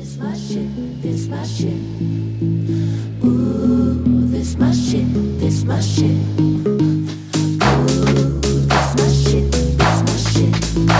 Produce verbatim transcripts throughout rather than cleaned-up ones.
This my shit, this my shit. Ooh, this my shit, this my shit. Ooh, this my shit, this my shit.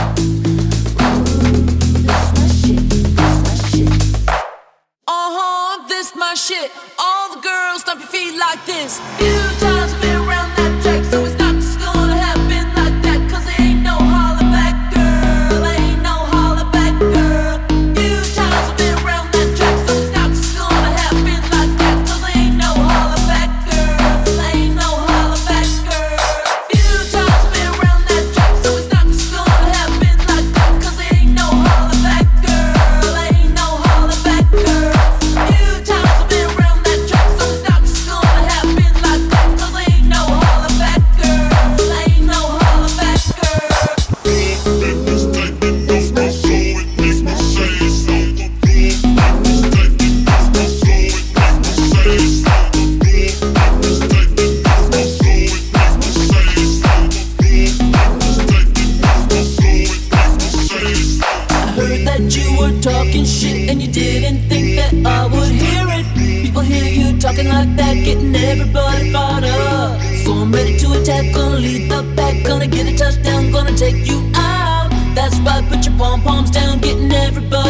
Ooh, this my shit, this my shit. Uh-huh, this my shit. All the girls stomp your feet like this. Few times I've been around that track, so it's not just gonna happen like that. Cause there ain't no holler back, girl. Ain't no holler back, girl. Few times I've been around that track, so it's not just gonna happen like that. Cause there ain't no holler back, girl. Ain't no holler back, girl. Few times I've been around that track, so it's not just gonna happen like that. Cause there ain't no holler back, girl. Ain't no holler back, girl. Few times I've been around that track, so it's not just gonna happen like that. Cause there ain't no holler back, girl. Ain't no holler back, girl. This my shit, this my shit. I heard that you were talking shit and you didn't think that I would hear it. People hear you talking like that, getting everybody fired up. So I'm ready to attack, gonna lead the pack, gonna get a touchdown, gonna take you out. That's why put your pom poms down, getting everybody